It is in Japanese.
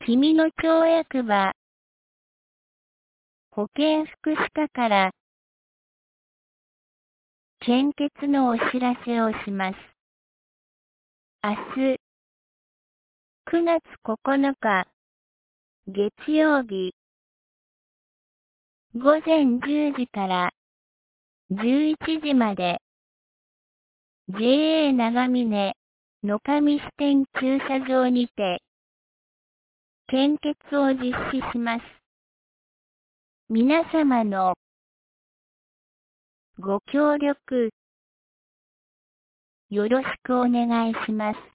君の町役場保健福祉課から献血のお知らせをします。明日9月9日月曜日午前10時から11時まで JA 長峰野上支店駐車場にて献血を実施します。皆様のご協力よろしくお願いします。